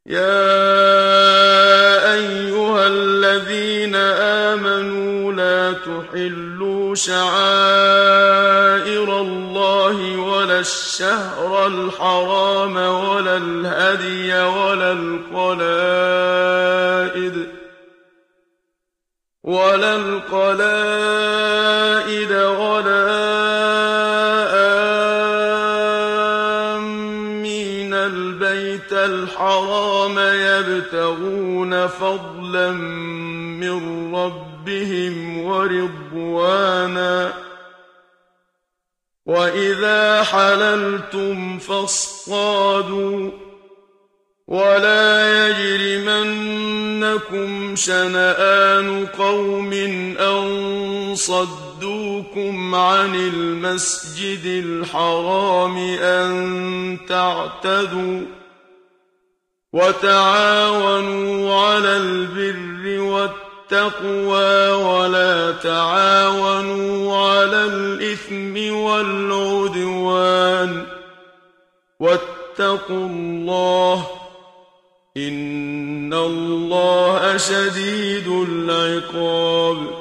يا أيها الذين آمنوا لا تحلوا شعائر الله ولا الشهر الحرام ولا الهدي ولا القلائد ولا آمين البيت الحرام يبتغون فضلا من ربهم ورضوانا وإذا حللتم فاصطادوا ولا يجرمنكم شنآن قوم أن صدوكم عن المسجد الحرام أن تعتدوا وتعاونوا على البر والتقوى ولا تعاونوا على الإثم والعدوان واتقوا الله إن الله شديد العقاب